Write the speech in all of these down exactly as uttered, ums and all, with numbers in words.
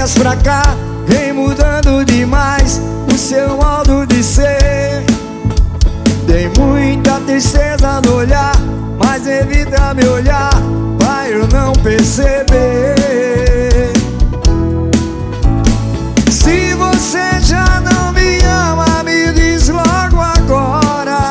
dias pra cá vem mudando demais o seu modo de ser. Tem muita tristeza no olhar, mas evita me olhar pra eu não perceber. Se você já não me ama, me diz logo agora.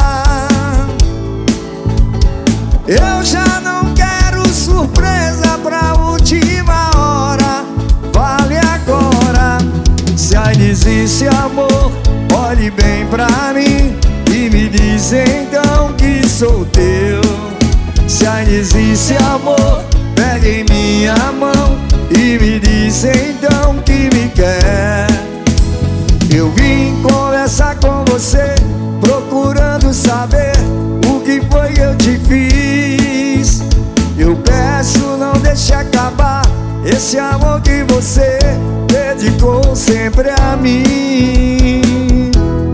Eu já não quero surpresa pra última hora. Vale agora. Se ainda existe amor, olhe bem pra mim e me diz então que sou teu. Se ainda existe amor, pegue em minha mão e me diz então que me quer. Eu vim conversar com você, procurando saber o que foi que eu te fiz. Eu peço, não deixe acabar esse amor que você dedicou sempre a mim.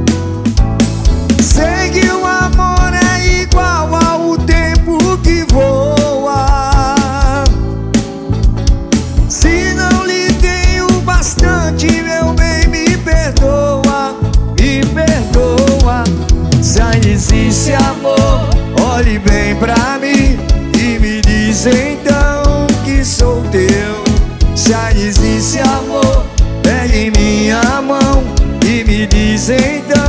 Sei que o amor é igual ao tempo que voa. Se não lhe tenho bastante, meu bem, me perdoa, me perdoa. Se ainda existe amor, olhe bem pra mim e me diz então que sou teu. Se ainda existe amor, pegue em minha mão e me diz então